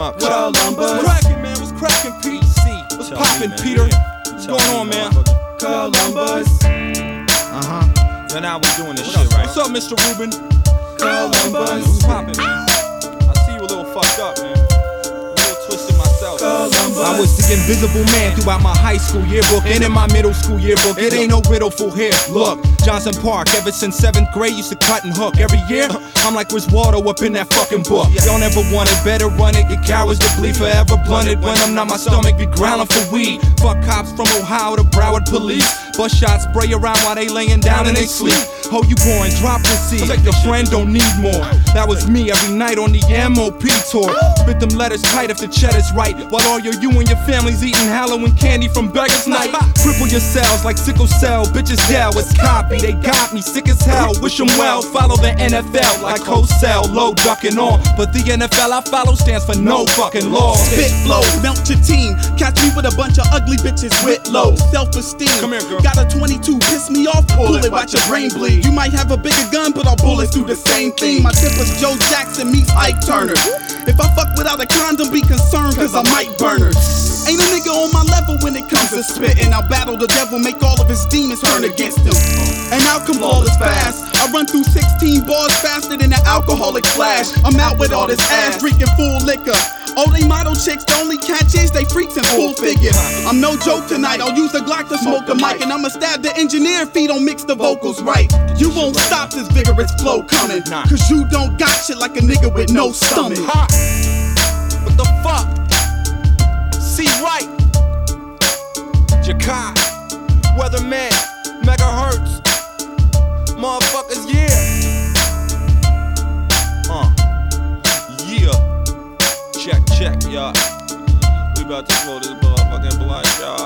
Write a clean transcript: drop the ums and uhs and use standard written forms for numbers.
up. Columbus. What's cracking, man? What's cracking, Pete? What's poppin', Peter? What's going on, man? Columbus. So now we doing this shit, right? What's up, Mr. Rubin? Columbus. What's poppin', man? I see you a little fucked up, man. A little twisted myself. Columbus. I was the invisible man throughout my high school yearbook and in my middle school yearbook. It ain't no riddle full here. Look, Johnson Park, ever since 7th grade, used to cut and hook. Every year, I'm like Chris Waldo up in that fucking book. Y'all never want it, better run it. Your cowards to bleed forever blunted. When I'm not, my stomach be growling for weed. Fuck cops from Ohio to Broward police. Bust shots, spray around while they laying down and they sleep. Oh, you boring, drop the seed. Your friend don't need more. That was me every night on the MOP tour. Spit them letters tight if the cheddar's right. While all you and your family's eating Halloween candy from Beggar's Night. Cripple your cells like sickle cell. Bitches yell, it's copy. They got me sick as hell. Wish them well. Follow the NFL like Cosell. Low ducking on. But the NFL I follow stands for no fucking law. Spit flow, melt your team. Catch me with a bunch of ugly bitches with low self-esteem. Come here, girl. Got a 22, piss me off, pull it, watch your brain bleed. You might have a bigger gun, but our bullets do the same thing. My tip was Joe Jackson meets Ike Turner. If I fuck without a condom, be concerned, cause I might burn her. Ain't a nigga on my level when it comes to spitting. I'll battle the devil, make all of his demons turn against him. And out come lawless fast. I run through 16 bars faster than an alcoholic flash. I'm out with all this ass, drinking full liquor. All they model chicks, the only catch is they freaks and full figure. I'm no joke tonight, I'll use the Glock to smoke the mic. And I'ma stab the engineer if he don't mix the vocals right. You won't stop this vigorous flow coming, cause you don't got shit like a nigga with no stomach. What the fuck? See right. Jakai, Weatherman, Megahertz, motherfuckers, yeah. Yeah. Check, y'all. We about to blow this motherfucking blunt, y'all.